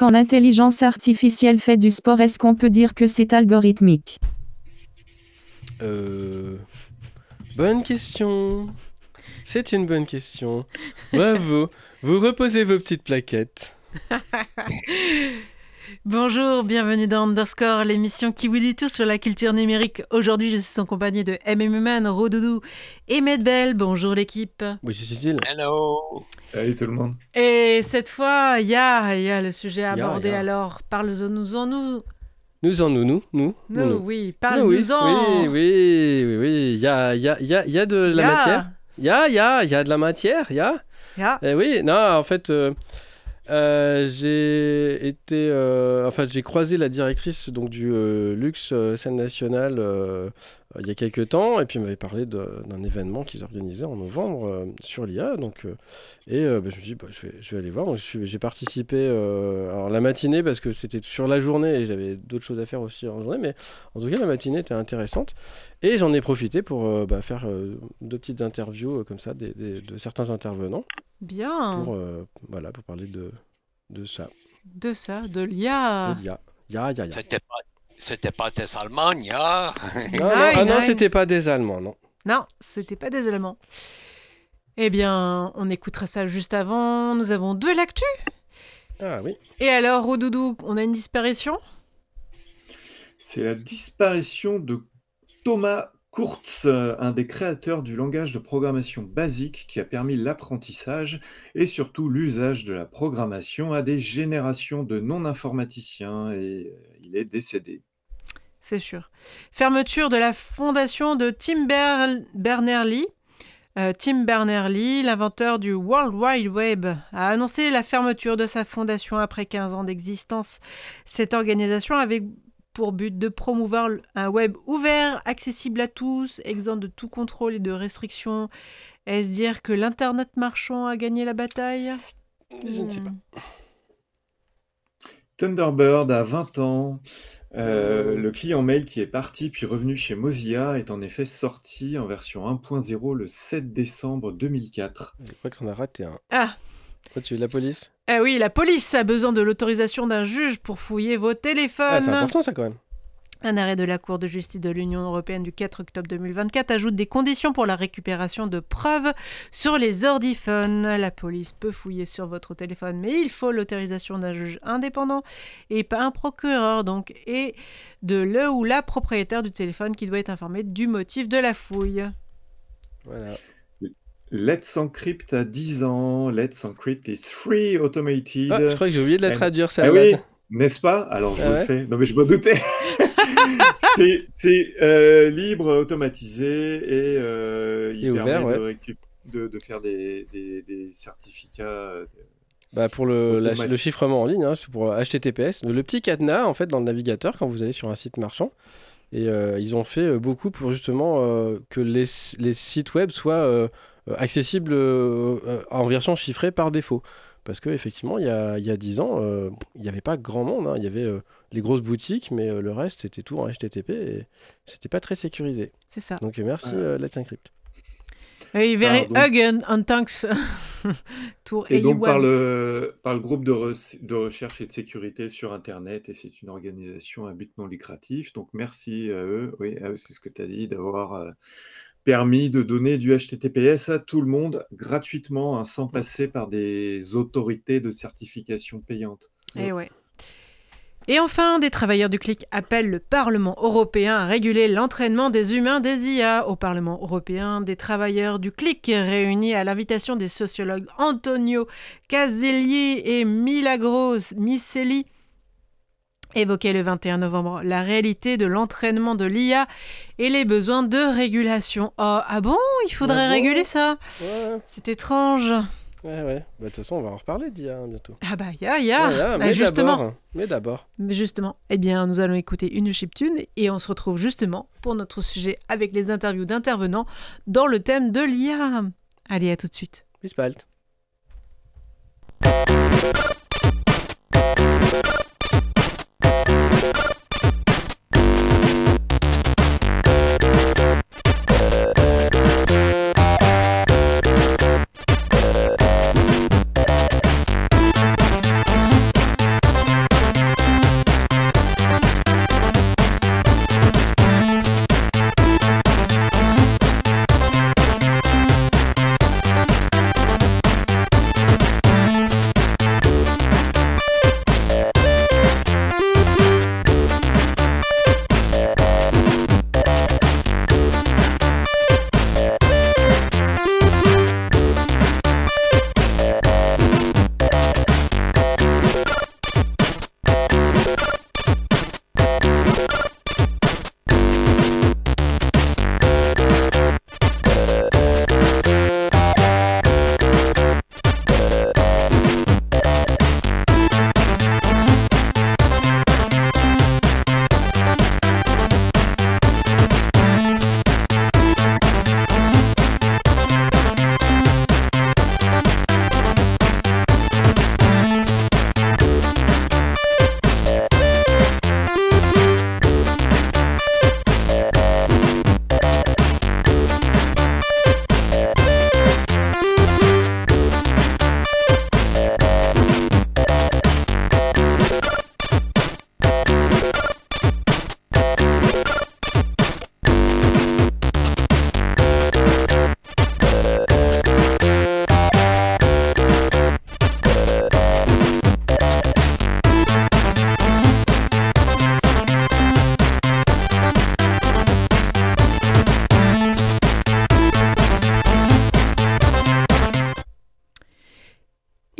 Quand l'intelligence artificielle fait du sport, est-ce qu'on peut dire que c'est algorithmique ? Bonne question. C'est une bonne question. Bravo. Vous reposez vos petites plaquettes. Bonjour, bienvenue dans Underscore, l'émission qui vous dit tout sur la culture numérique. Aujourd'hui, je suis en compagnie de MMMan, Rodoudou et Medbel. Bonjour l'équipe. Oui, c'est Cécile. Hello. Salut tout le monde. Et cette fois, il y a le sujet abordé. Ya. Alors, parle-nous-en. Nous. Oui, parle-nous-en. Oui. Il y a de la matière. Il y a de la matière. Oui, non, en fait, j'ai croisé la directrice donc, du Luxe Scène Nationale il y a quelques temps, et puis elle m'avait parlé d'un événement qu'ils organisaient en novembre sur l'IA. Donc, je me suis dit, je vais aller voir. Donc, j'ai participé alors la matinée parce que c'était sur la journée et j'avais d'autres choses à faire aussi en journée, mais en tout cas, la matinée était intéressante. Et j'en ai profité pour faire deux petites interviews comme ça de certains intervenants. Bien. Pour parler de ça. De l'IA. De l'IA. Ya. C'était pas des Allemands, ya. Non, c'était pas des Allemands, non. Non, c'était pas des Allemands. Eh bien, on écoutera ça juste avant. Nous avons de l'actu. Ah oui. Et alors, Rodoudou, on a une disparition ? C'est la disparition de Thomas Kurtz, un des créateurs du langage de programmation basique qui a permis l'apprentissage et surtout l'usage de la programmation à des générations de non-informaticiens, et il est décédé. C'est sûr. Fermeture de la fondation de Tim Berners-Lee. Tim Berners-Lee, l'inventeur du World Wide Web, a annoncé la fermeture de sa fondation après 15 ans d'existence. Cette organisation avait pour but de promouvoir un web ouvert, accessible à tous, exempt de tout contrôle et de restrictions. Est-ce dire que l'Internet marchand a gagné la bataille ? Je ne sais pas. Thunderbird a 20 ans. Le client mail qui est parti puis revenu chez Mozilla est en effet sorti en version 1.0 le 7 décembre 2004. Je crois que t'en as raté un. Ah. Quoi, tu veux la police ? Ah oui, la police a besoin de l'autorisation d'un juge pour fouiller vos téléphones. Ah, c'est important ça quand même. Un arrêt de la Cour de justice de l'Union européenne du 4 octobre 2024 ajoute des conditions pour la récupération de preuves sur les ordiphones. La police peut fouiller sur votre téléphone, mais il faut l'autorisation d'un juge indépendant et pas un procureur, donc, et de le ou la propriétaire du téléphone qui doit être informé du motif de la fouille. Voilà. Let's Encrypt a 10 ans. Let's Encrypt is free automated. Ah, je crois que j'ai oublié de la traduire, Ah celle-là. oui, n'est-ce pas ? Alors je le fais. Non mais je m'en doutais. c'est libre, automatisé et il ouvert, permet de faire des certificats. Pour le chiffrement en ligne, c'est pour HTTPS. Le petit cadenas en fait dans le navigateur quand vous allez sur un site marchand. Et ils ont fait beaucoup pour justement que les sites web soient accessibles en version chiffrée par défaut. Parce qu'effectivement, il y a 10 ans, il n'y avait pas grand monde. Il y avait les grosses boutiques, mais le reste, c'était tout en HTTP et c'était pas très sécurisé. C'est ça. Donc merci Let's Encrypt. Oui, very hug and thanks. Et donc par le groupe de recherche et de sécurité sur Internet, et c'est une organisation à but non lucratif. Donc merci à eux, c'est ce que tu as dit, d'avoir permis de donner du HTTPS à tout le monde gratuitement, sans passer par des autorités de certification payantes. Et enfin, des travailleurs du clic appellent le Parlement européen à réguler l'entraînement des humains des IA. Au Parlement européen, des travailleurs du clic réunis à l'invitation des sociologues Antonio Caselli et Milagros Micelli évoquaient le 21 novembre la réalité de l'entraînement de l'IA et les besoins de régulation. Ah bon ? Il faudrait réguler ça ? C'est étrange. Ouais. De toute façon, on va en reparler d'IA bientôt. Ah mais justement. Mais justement, eh bien, nous allons écouter une chiptune et on se retrouve justement pour notre sujet avec les interviews d'intervenants dans le thème de l'IA. Allez, à tout de suite. Bis bald.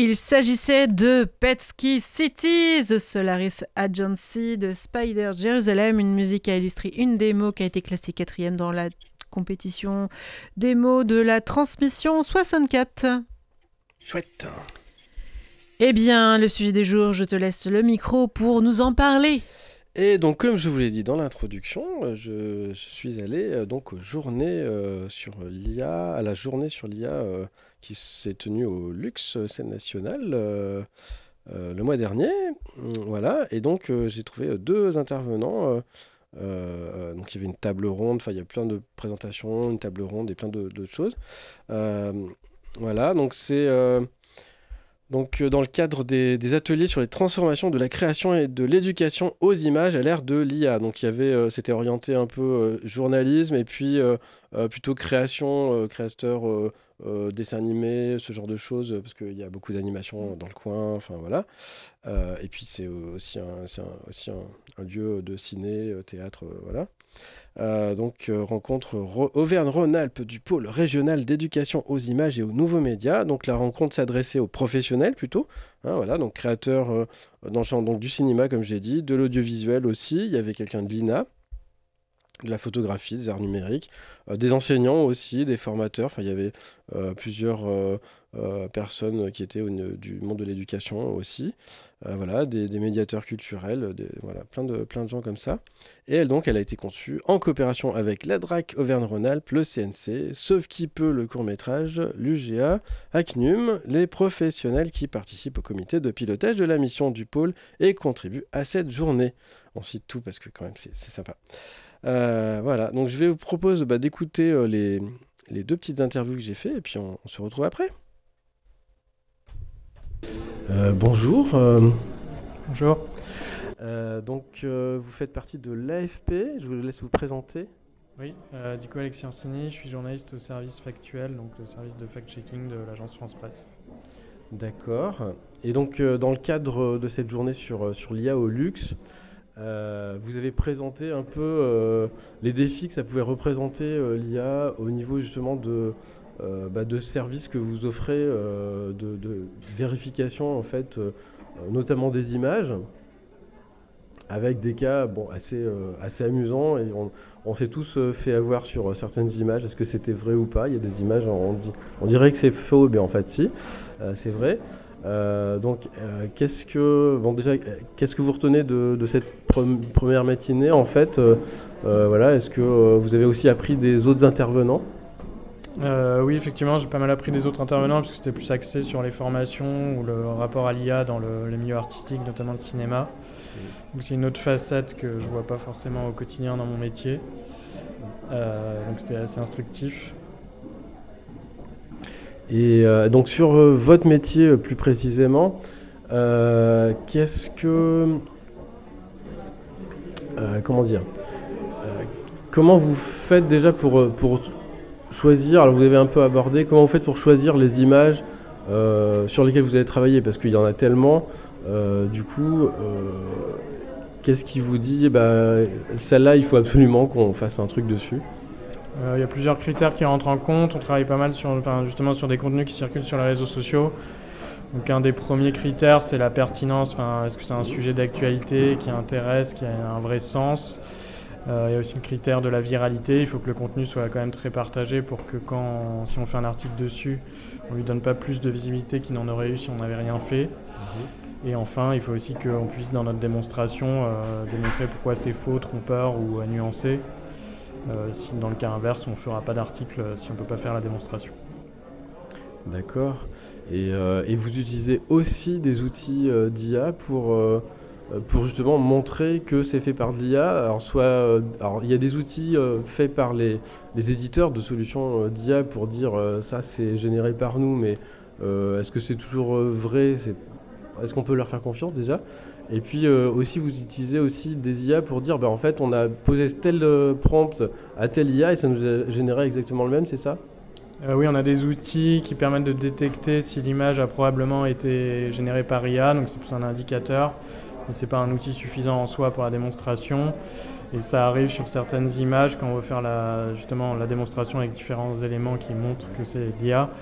Il s'agissait de Petsky City, The Solaris Agency de Spider Jerusalem, une musique à illustrer une démo qui a été classée 4e dans la compétition démo de la transmission 64. Chouette. Eh bien, le sujet du jour, je te laisse le micro pour nous en parler. Et donc, comme je vous l'ai dit dans l'introduction, je suis allé donc aux journées sur l'IA, à la journée sur l'IA qui s'est tenue au Luxe Scène Nationale le mois dernier. Voilà, et donc j'ai trouvé 2 intervenants. Donc il y avait une table ronde, enfin il y a plein de présentations, une table ronde et plein d'autres choses. Voilà, donc c'est dans le cadre des ateliers sur les transformations de la création et de l'éducation aux images à l'ère de l'IA. Donc il y avait, c'était orienté un peu journalisme et puis plutôt création, créateur, dessin animé, ce genre de choses, parce qu'il y a beaucoup d'animations dans le coin, enfin voilà. Et puis c'est aussi un lieu de ciné, théâtre, voilà. Rencontre Auvergne-Rhône-Alpes du pôle régional d'éducation aux images et aux nouveaux médias. Donc la rencontre s'adressait aux professionnels plutôt, hein, voilà, donc créateurs dans le champ donc, du cinéma comme j'ai dit, de l'audiovisuel aussi. Il y avait quelqu'un de l'INA, de la photographie, des arts numériques, des enseignants aussi, des formateurs. Enfin, il y avait plusieurs personnes qui étaient du monde de l'éducation aussi. Voilà, des médiateurs culturels, voilà, plein de gens comme ça. Et elle a été conçue en coopération avec la DRAC Auvergne-Rhône-Alpes, le CNC, Sauve qui peut le court-métrage, l'UGA, ACNUM, les professionnels qui participent au comité de pilotage de la mission du pôle et contribuent à cette journée. On cite tout parce que quand même c'est sympa. Voilà, donc je vous propose d'écouter les 2 petites interviews que j'ai fait et puis on se retrouve après. Bonjour. Bonjour. Vous faites partie de l'AFP, je vous laisse vous présenter. Oui, Dico Alexis Ancini, je suis journaliste au service factuel, donc le service de fact-checking de l'agence France Presse. D'accord. Et donc dans le cadre de cette journée sur l'IA au luxe, vous avez présenté un peu les défis que ça pouvait représenter l'IA au niveau justement de services que vous offrez de vérification en fait, notamment des images, avec des cas assez amusants et on s'est tous fait avoir sur certaines images. Est-ce que c'était vrai ou pas? Il y a des images, on dirait que c'est faux, mais en fait si, c'est vrai. Qu'est-ce que vous retenez de cette première matinée en fait, voilà, est-ce que vous avez aussi appris des autres intervenants? Oui, effectivement, j'ai pas mal appris des autres intervenants parce que c'était plus axé sur les formations ou le rapport à l'IA dans le milieu artistique, notamment le cinéma. Donc c'est une autre facette que je vois pas forcément au quotidien dans mon métier. Donc c'était assez instructif. Et donc sur votre métier plus précisément, comment vous faites déjà pour choisir, alors vous avez un peu abordé, comment vous faites pour choisir les images sur lesquelles vous allez travailler, parce qu'il y en a tellement, qu'est-ce qui vous dit, celle-là il faut absolument qu'on fasse un truc dessus? Il y a plusieurs critères qui rentrent en compte. On travaille pas mal justement sur des contenus qui circulent sur les réseaux sociaux. Donc un des premiers critères, c'est la pertinence. Est-ce que c'est un sujet d'actualité qui intéresse, qui a un vrai sens? Il y a aussi le critère de la viralité. Il faut que le contenu soit quand même très partagé pour que si on fait un article dessus, on lui donne pas plus de visibilité qu'il n'en aurait eu si on n'avait rien fait. Et enfin, il faut aussi qu'on puisse dans notre démonstration démontrer pourquoi c'est faux, trompeur ou nuancé. Si dans le cas inverse, on ne fera pas d'article si on ne peut pas faire la démonstration. D'accord. Et vous utilisez aussi des outils d'IA pour justement montrer que c'est fait par de l'IA. Alors il y a des outils faits par les éditeurs de solutions d'IA pour dire ça c'est généré par nous, mais est-ce que c'est toujours vrai? Est-ce qu'on peut leur faire confiance déjà? Et puis aussi, vous utilisez aussi des IA pour dire, en fait, on a posé tel prompt à telle IA et ça nous a généré exactement le même, c'est ça? Oui, on a des outils qui permettent de détecter si l'image a probablement été générée par IA, donc c'est plus un indicateur, mais c'est pas un outil suffisant en soi pour la démonstration. Et ça arrive sur certaines images quand on veut faire la démonstration avec différents éléments qui montrent que c'est l'IA.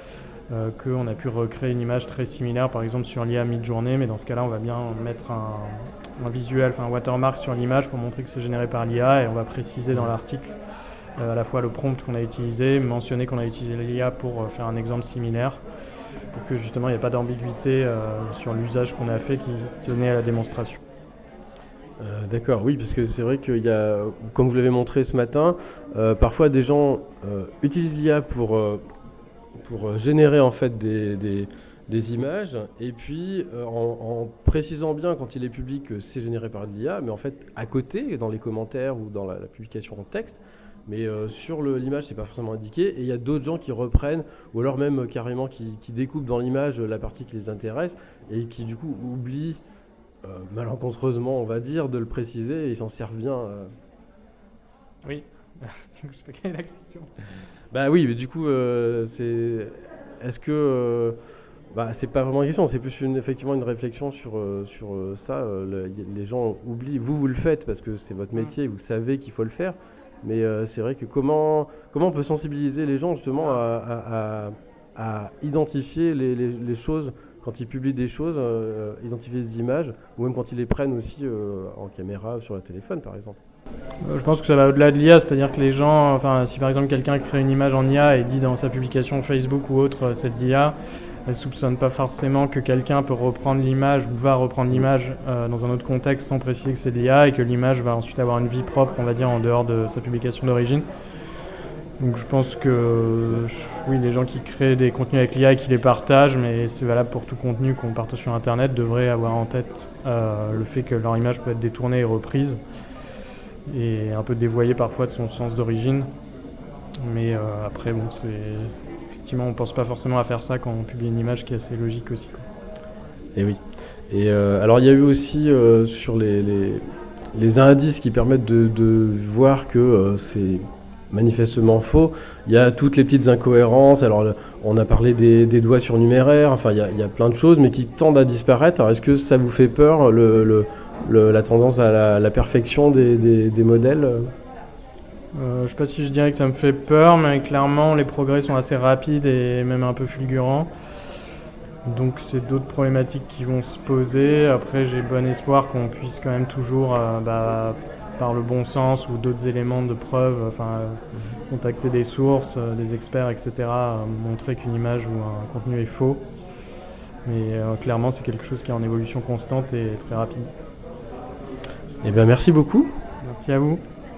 qu'on a pu recréer une image très similaire, par exemple sur l'IA Midjourney, mais dans ce cas-là, on va bien mettre un visuel, un watermark sur l'image pour montrer que c'est généré par l'IA, et on va préciser dans l'article à la fois le prompt qu'on a utilisé, mentionner qu'on a utilisé l'IA pour faire un exemple similaire, pour que justement il n'y ait pas d'ambiguïté sur l'usage qu'on a fait qui tenait à la démonstration. D'accord, oui, parce que c'est vrai qu'il y a, comme vous l'avez montré ce matin, parfois des gens utilisent l'IA pour générer en fait des images, et puis en précisant bien quand il est public que c'est généré par de l'IA, mais en fait à côté, dans les commentaires ou dans la publication en texte, mais sur l'image c'est pas forcément indiqué, et il y a d'autres gens qui reprennent, ou alors même carrément qui découpent dans l'image la partie qui les intéresse, et qui du coup oublient, malencontreusement on va dire, de le préciser, et ils s'en servent bien. Oui, je sais pas quelle est la question. Bah oui, mais du coup, est-ce que... c'est pas vraiment une question, c'est plus effectivement une réflexion sur ça. Les gens oublient, vous le faites parce que c'est votre métier, vous savez qu'il faut le faire, mais c'est vrai que comment on peut sensibiliser les gens justement à identifier les choses quand ils publient des choses, identifier les images, ou même quand ils les prennent aussi en caméra sur le téléphone par exemple. Je pense que ça va au-delà de l'IA, c'est-à-dire que les gens, si par exemple quelqu'un crée une image en IA et dit dans sa publication Facebook ou autre c'est de l'IA, elle ne soupçonne pas forcément que quelqu'un peut reprendre l'image ou va reprendre l'image dans un autre contexte sans préciser que c'est de l'IA, et que l'image va ensuite avoir une vie propre, on va dire, en dehors de sa publication d'origine. Donc je pense que oui, les gens qui créent des contenus avec l'IA et qui les partagent, mais c'est valable pour tout contenu qu'on partage sur Internet, devraient avoir en tête le fait que leur image peut être détournée et reprise, et un peu dévoyée parfois de son sens d'origine. Mais après, effectivement, on ne pense pas forcément à faire ça quand on publie une image qui est assez logique aussi, quoi. Et oui. Et alors il y a eu aussi sur les indices qui permettent de voir que c'est manifestement faux, il y a toutes les petites incohérences. Alors on a parlé des doigts surnuméraires, il y a plein de choses mais qui tendent à disparaître. Alors est-ce que ça vous fait peur, la tendance à la perfection des modèles? Je ne sais pas si je dirais que ça me fait peur, mais clairement les progrès sont assez rapides et même un peu fulgurants. Donc c'est d'autres problématiques qui vont se poser. Après, j'ai bon espoir qu'on puisse quand même toujours, par le bon sens ou d'autres éléments de preuve, contacter des sources, des experts, etc., montrer qu'une image ou un contenu est faux. Mais clairement, c'est quelque chose qui est en évolution constante et très rapide. Eh bien, merci beaucoup. Merci à vous.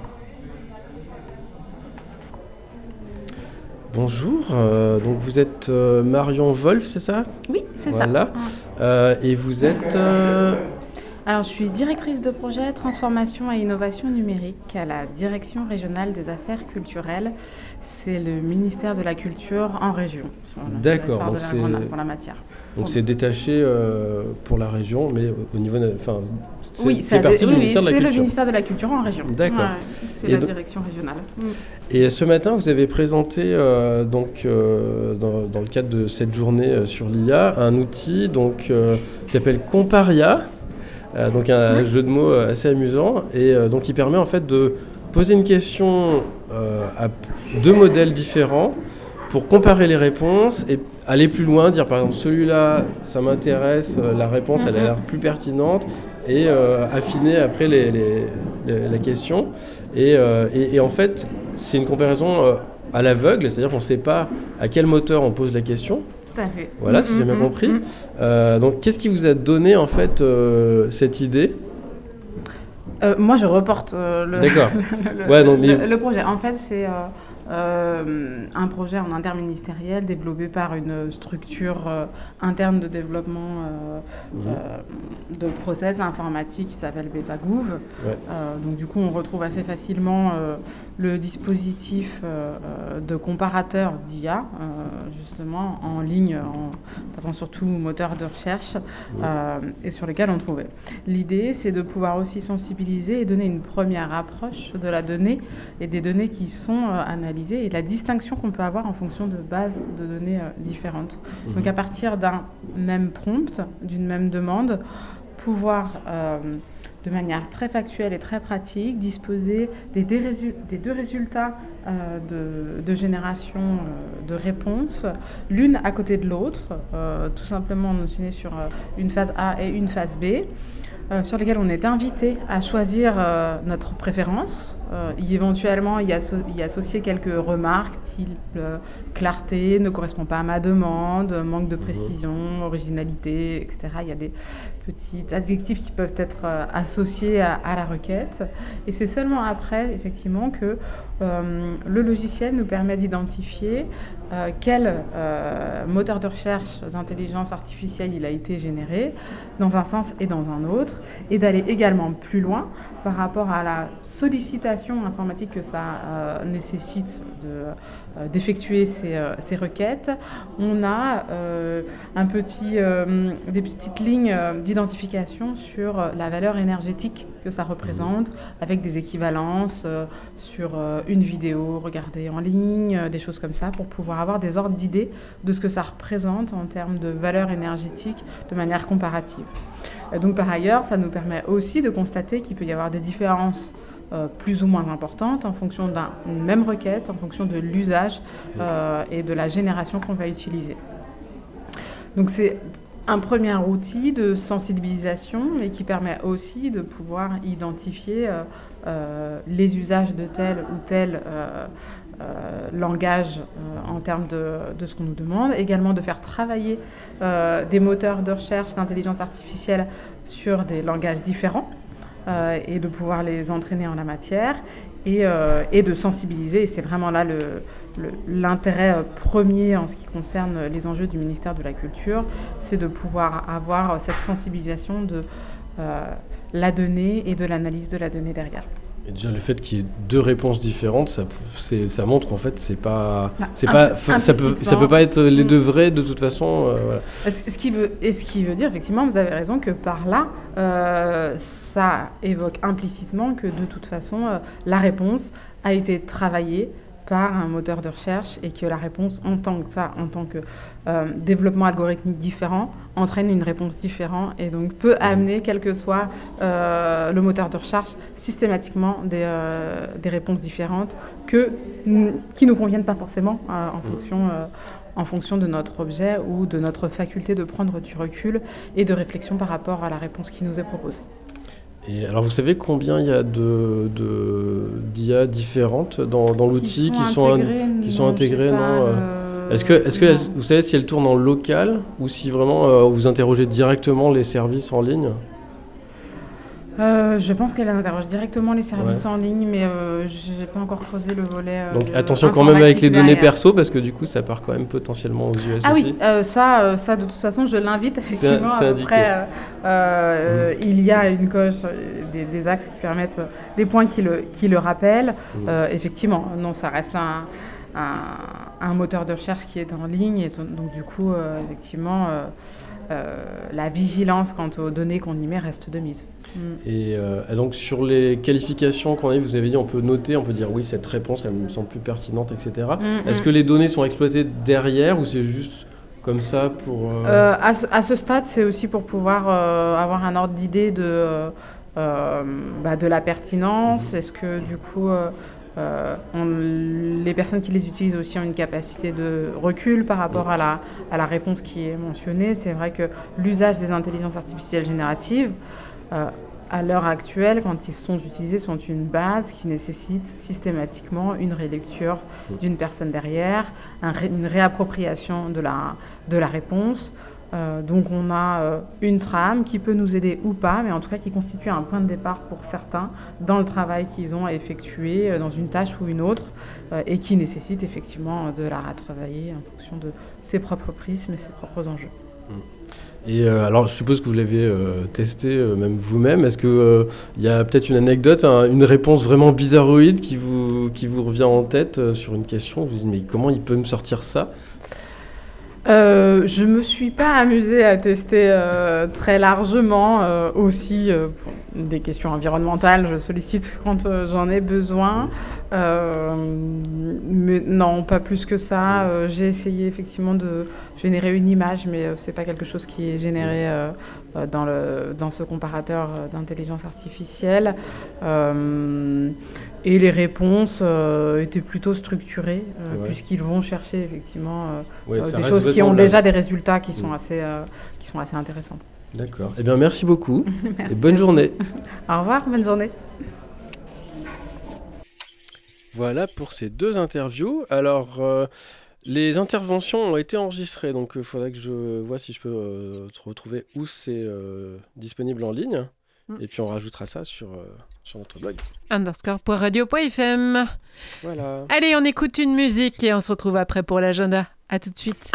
Bonjour, donc vous êtes Marion Wolf, c'est ça? Oui, c'est voilà. Ça. Et vous êtes... Alors, je suis directrice de projet Transformation et Innovation Numérique à la Direction Régionale des Affaires Culturelles. C'est le ministère de la Culture en région. D'accord, donc pour la matière. Donc c'est détaché pour la région, mais au niveau... c'est partie du ministère de la Culture. C'est le ministère de la Culture en région. D'accord. Ouais, c'est la direction régionale. Et ce matin, vous avez présenté, dans le cadre de cette journée sur l'IA, un outil qui s'appelle Comparia, donc un jeu de mots assez amusant, et donc qui permet en fait de poser une question à deux modèles différents pour comparer les réponses et aller plus loin, dire par exemple celui-là, ça m'intéresse, la réponse elle a l'air plus pertinente, et affiner après la question. Et en fait, c'est une comparaison à l'aveugle, c'est-à-dire qu'on ne sait pas à quel moteur on pose la question. Tout à fait. Voilà, si j'ai bien compris. Donc, qu'est-ce qui vous a donné en fait cette idée? Moi, je reporte le projet. En fait, c'est un projet en interministériel développé par une structure interne de développement de process informatique qui s'appelle Betagouv. Donc du coup, on retrouve assez facilement le dispositif de comparateur d'IA, justement en ligne, en tapant surtout moteur de recherche, et sur lesquels on trouvait. L'idée, c'est de pouvoir aussi sensibiliser et donner une première approche de la donnée et des données qui sont analysées, et la distinction qu'on peut avoir en fonction de bases de données différentes. Donc à partir d'un même prompt, d'une même demande, pouvoir, de manière très factuelle et très pratique, disposer des deux résultats de génération de réponses, l'une à côté de l'autre, tout simplement notionnée sur une phase A et une phase B, sur lesquelles on est invité à choisir notre préférence, éventuellement y associer quelques remarques, type clarté, ne correspond pas à ma demande, manque de précision, originalité, etc. Il y a des petits adjectifs qui peuvent être associés à la requête. Et c'est seulement après, effectivement, que le logiciel nous permet d'identifier quel moteur de recherche d'intelligence artificielle il a été généré, dans un sens et dans un autre, et d'aller également plus loin par rapport à la sollicitation informatique que ça nécessite d'effectuer ces requêtes. On a des petites lignes d'identification sur la valeur énergétique que ça représente, avec des équivalences sur une vidéo regardée en ligne, des choses comme ça, pour pouvoir avoir des ordres d'idées de ce que ça représente en termes de valeur énergétique de manière comparative. Donc par ailleurs, ça nous permet aussi de constater qu'il peut y avoir des différences plus ou moins importantes en fonction d'une même requête, en fonction de l'usage et de la génération qu'on va utiliser. Donc c'est un premier outil de sensibilisation et qui permet aussi de pouvoir identifier les usages de tel ou tel langage en termes de ce qu'on nous demande, également de faire travailler des moteurs de recherche d'intelligence artificielle sur des langages différents et de pouvoir les entraîner en la matière et de sensibiliser. Et c'est vraiment là l'intérêt premier en ce qui concerne les enjeux du ministère de la Culture, c'est de pouvoir avoir cette sensibilisation de la donnée et de l'analyse de la donnée derrière. Et déjà le fait qu'il y ait deux réponses différentes, ça montre qu'en fait ça peut pas être les deux vraies de toute façon. Voilà. Ce qui veut dire effectivement, vous avez raison, que par là ça évoque implicitement que de toute façon la réponse a été travaillée par un moteur de recherche et que la réponse en tant que développement algorithmique différent, entraîne une réponse différente et donc peut amener, quel que soit le moteur de recherche, systématiquement des réponses différentes qui ne nous conviennent pas forcément en fonction de notre objet ou de notre faculté de prendre du recul et de réflexion par rapport à la réponse qui nous est proposée. Et alors, vous savez combien il y a d'IA différentes dans l'outil qui sont intégrées Est-ce que vous savez si elles tournent en local ou si vraiment vous interrogez directement les services en ligne ? Je pense qu'elle interroge directement les services en ligne, mais je n'ai pas encore creusé le volet. Donc attention quand même avec les données perso, parce que du coup ça part quand même potentiellement aux US aussi. Ah oui, ça de toute façon je l'invite effectivement. Après, il y a une coche, des axes qui permettent, des points qui le rappellent. Effectivement, non, ça reste un moteur de recherche qui est en ligne, et donc du coup, effectivement, la vigilance quant aux données qu'on y met reste de mise. Et donc sur les qualifications qu'on a, vous avez dit on peut noter, on peut dire oui cette réponse elle me semble plus pertinente, etc. Est-ce que les données sont exploitées derrière ou c'est juste comme ça pour... À ce stade, c'est aussi pour pouvoir avoir un ordre d'idée de la pertinence. Est-ce que du coup les personnes qui les utilisent aussi ont une capacité de recul par rapport à la réponse qui est mentionnée. C'est vrai que l'usage des intelligences artificielles génératives, à l'heure actuelle, quand ils sont utilisés, sont une base qui nécessite systématiquement une relecture d'une personne derrière, une réappropriation de la réponse. Donc on a une trame qui peut nous aider ou pas, mais en tout cas qui constitue un point de départ pour certains dans le travail qu'ils ont à effectuer dans une tâche ou une autre et qui nécessite effectivement de la retravailler en fonction de ses propres prismes et ses propres enjeux. Et alors je suppose que vous l'avez testé même vous-même. Est-ce qu'il y a peut-être une anecdote, une réponse vraiment bizarroïde qui vous revient en tête sur une question, vous vous dites mais comment il peut me sortir ça ? Je me suis pas amusée à tester très largement aussi pour des questions environnementales. Je sollicite quand j'en ai besoin, mais Mais non, pas plus que ça. J'ai essayé effectivement de générer une image, mais c'est pas quelque chose qui est généré dans ce comparateur d'intelligence artificielle. Et les réponses étaient plutôt structurées, puisqu'ils vont chercher effectivement des choses qui ont déjà des résultats qui sont assez intéressants. D'accord. Eh bien, merci beaucoup. Merci et bonne journée. Au revoir, bonne journée. Voilà pour ces 2 interviews. Alors, les interventions ont été enregistrées, donc il faudrait que je vois si je peux retrouver où c'est disponible en ligne. Et puis on rajoutera ça sur notre blog. _radio.fm. Voilà. Allez, on écoute une musique et on se retrouve après pour l'agenda. À tout de suite.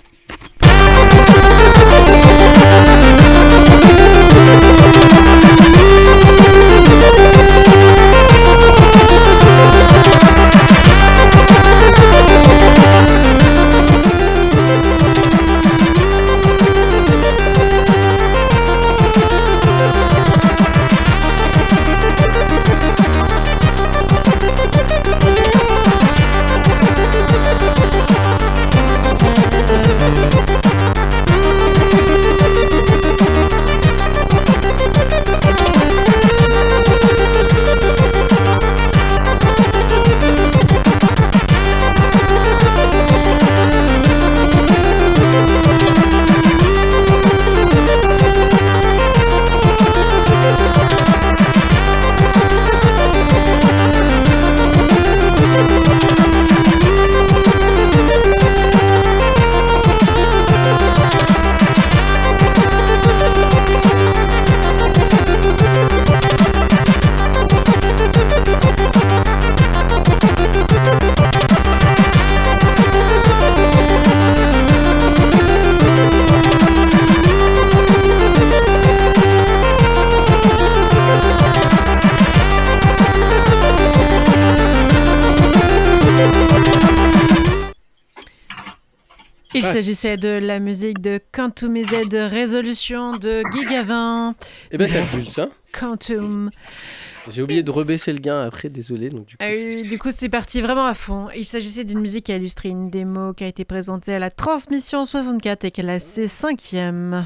Il s'agissait de la musique de Quantum Z Résolution de Gigavin. Eh ben ça pulse, hein. Quantum. J'ai oublié de rebaisser le gain après, désolé. Donc du coup, c'est parti vraiment à fond. Il s'agissait d'une musique qui a illustré une démo qui a été présentée à la Transmission 64 et classée 5e.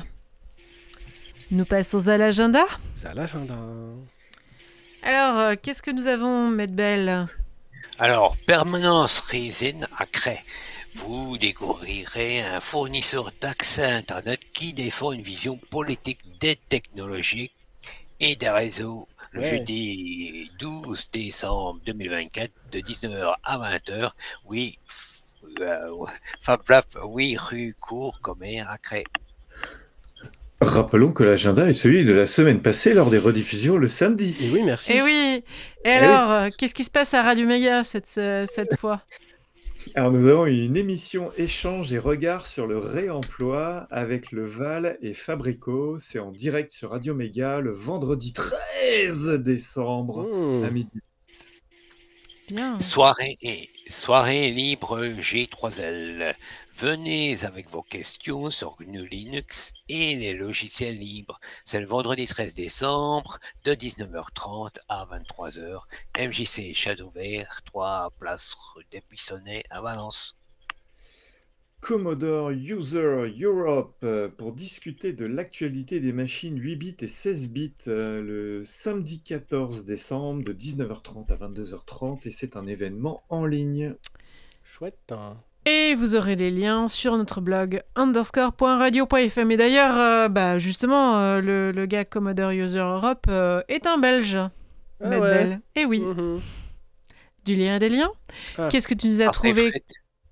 Nous passons à l'agenda. C'est à l'agenda. Alors, qu'est-ce que nous avons, Maître Bell ? Alors, Permanence Resin à Cray. Vous découvrirez un fournisseur d'accès Internet qui défend une vision politique des technologies et des réseaux. Le jeudi 12 décembre 2024, de 19h à 20h, FabLab, rue Cour-Commer à Cray. Rappelons que l'agenda est celui de la semaine passée lors des rediffusions le samedi. Et oui, merci. Et oui. Et alors, qu'est-ce qui se passe à Radio Méga cette fois ? Alors nous avons une émission échange et regard sur le réemploi avec le Val et Fabrico. C'est en direct sur Radio Méga le vendredi 13 décembre à midi. Bien. Soirée libre G3L. Venez avec vos questions sur GNU Linux et les logiciels libres. C'est le vendredi 13 décembre de 19h30 à 23h. MJC Château Vert, 3 place rue des Buissonnets à Valence. Commodore User Europe pour discuter de l'actualité des machines 8 bits et 16 bits le samedi 14 décembre de 19h30 à 22h30 et c'est un événement en ligne. Chouette, hein. Et vous aurez les liens sur notre blog _radio.fm. Et d'ailleurs, justement, le gars Commodore User Europe est un Belge. Ah ouais. Eh oui. Du lien et des liens. Qu'est-ce que tu nous as trouvé ? Pardon ?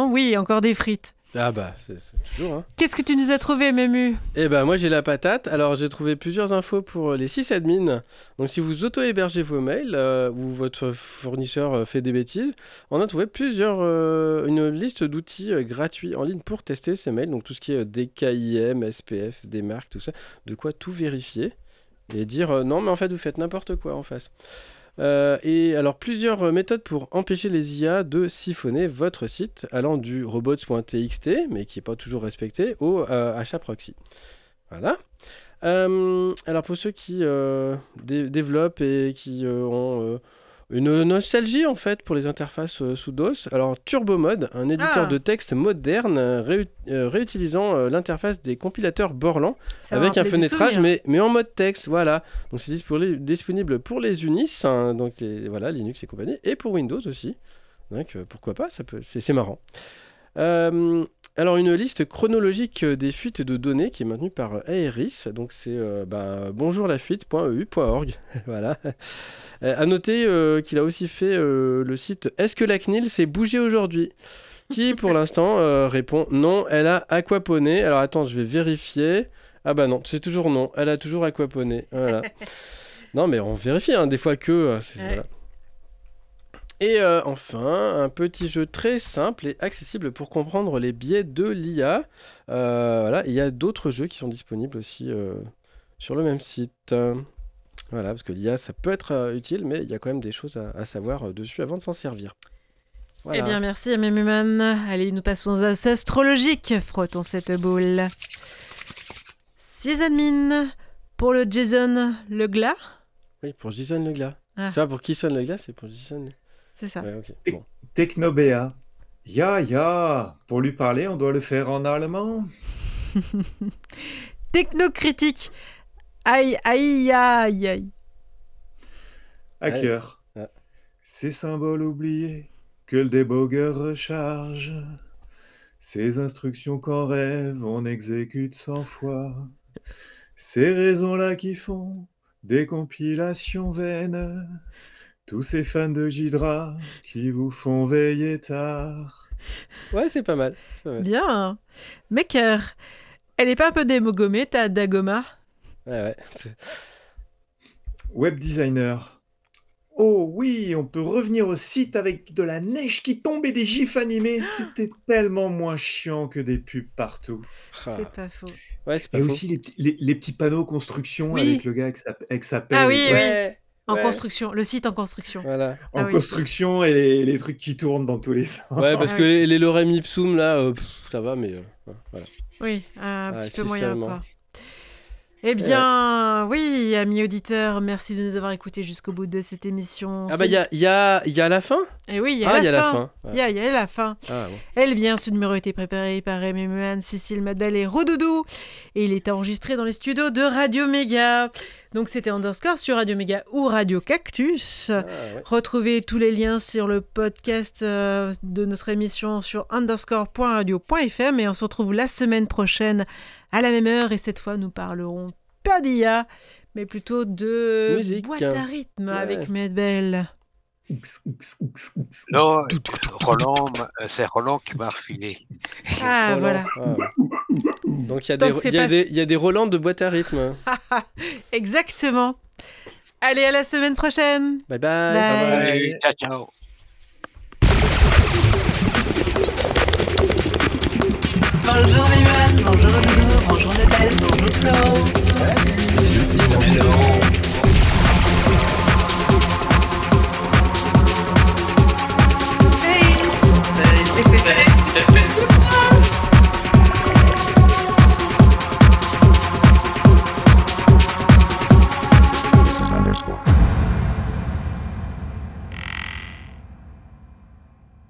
Oui, encore des frites. Ah bah, c'est toujours, hein. Qu'est-ce que tu nous as trouvé, Mému ? Eh ben, moi, j'ai la patate. Alors, j'ai trouvé plusieurs infos pour les sysadmins. Donc, si vous auto-hébergez vos mails ou votre fournisseur fait des bêtises, on a trouvé une liste d'outils gratuits en ligne pour tester ces mails. Donc, tout ce qui est DKIM, SPF, DMARC, tout ça. De quoi tout vérifier et dire non, mais en fait, vous faites n'importe quoi en face. Et alors plusieurs méthodes pour empêcher les IA de siphonner votre site, allant du robots.txt, mais qui n'est pas toujours respecté, au HAProxy. Voilà. Alors pour ceux qui développent et qui ont Une nostalgie en fait pour les interfaces sous DOS. Alors TurboMod, un éditeur de texte moderne réutilisant l'interface des compilateurs Borland avec un fenêtrage mais en mode texte. Voilà. Donc c'est disponible pour les Unis, hein, donc Linux et compagnie, et pour Windows aussi. Donc pourquoi pas, c'est marrant. Alors une liste chronologique des fuites de données qui est maintenue par Aeris, donc c'est bonjourlafuite.eu.org. Voilà. À noter qu'il a aussi fait le site Est-ce que la CNIL s'est bougée aujourd'hui, qui pour l'instant répond non, elle a aquaponé. Alors attends, je vais vérifier. Ah bah non, c'est toujours non, elle a toujours aquaponé. Voilà. Non mais on vérifie, hein, des fois que... voilà. Et enfin, un petit jeu très simple et accessible pour comprendre les biais de l'IA. Voilà, il y a d'autres jeux qui sont disponibles aussi sur le même site. Voilà, parce que l'IA, ça peut être utile, mais il y a quand même des choses à savoir dessus avant de s'en servir. Voilà. Eh bien, merci Memuman. Allez, nous passons à astrologique. Frottons cette boule. Sysadmin pour le Jason Leglas. Oui, pour Jason Leglas. C'est pas pour qui sonne Leglas, c'est pour Jason. C'est ça. Ouais, okay. Bon. Technobéa. Ya, pour lui parler, on doit le faire en allemand. Technocritique. Aïe. Hacker. Ces symboles oubliés que le débogueur recharge. Ces instructions qu'en rêve on exécute 100 fois. Ces raisons-là qui font des compilations vaines. Tous ces fans de Ghidra qui vous font veiller tard. Ouais, c'est pas mal. Bien. Maker. Elle est pas un peu démogommée, ta Dagoma? Ouais. Web designer. Oh oui, on peut revenir au site avec de la neige qui tombe et des gifs animés. C'était tellement moins chiant que des pubs partout. C'est pas faux. Ouais, c'est pas et faux. Aussi les petits panneaux construction avec le gars avec sa pelle. Ah oui. En construction, le site en construction. Voilà. En construction et les trucs qui tournent dans tous les sens. Ouais, parce que les lorem ipsum, là, ça va, mais voilà. Oui, un petit peu moyen, quoi. Eh bien, oui, amis auditeurs, merci de nous avoir écoutés jusqu'au bout de cette émission. Ah bah, il y a la fin. Eh oui, il y a la fin. Il y a la fin. Ah, bon. Eh bien, ce numéro a été préparé par Memuman, Cécile Madel et Roudoudou. Et il est enregistré dans les studios de Radio Méga. Donc, c'était Underscore sur Radio Méga ou Radio Cactus. Retrouvez tous les liens sur le podcast de notre émission sur underscore.radio.fm. Et on se retrouve la semaine prochaine à la même heure. Et cette fois, nous parlerons pas d'IA, mais plutôt de musique. Boîte à rythme avec Medbel. Non, c'est Roland qui m'a refilé. Ah, voilà. Donc, il y a des Roland de boîte à rythme. Exactement. Allez, à la semaine prochaine. Bye bye. Ciao. Bonjour Memuman, bonjour Doudou, bonjour Nadal, bonjour Flo.